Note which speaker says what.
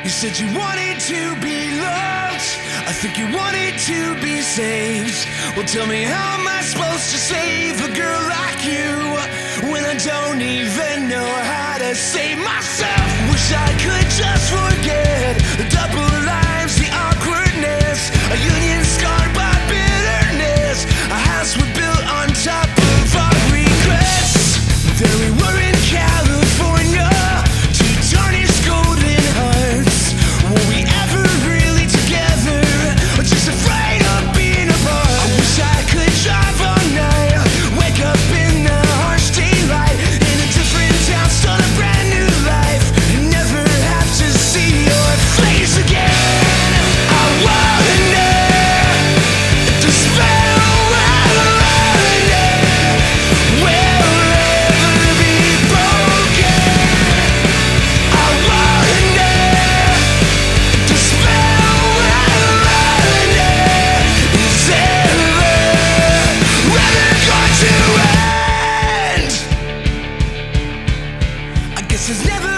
Speaker 1: You said you wanted to be loved. I think you wanted to be saved. Well, tell me, how am I supposed to save a girl like you when I don't even know how to save myself? Wish I could just forget the double lives, the awkwardness, a union scarred by bitterness, a house we built on top of our regrets. Then we were in California, two tarnished golden hearts. Were we ever really together, or just afraid of being apart? I wish I could drive all night, wake up in the harsh daylight, in a different town, start a brand new life, and never have to see your face again. I wonder if the spell will end, will ever be broken. I wonder if the spell will end, is ever going to end. I guess it's never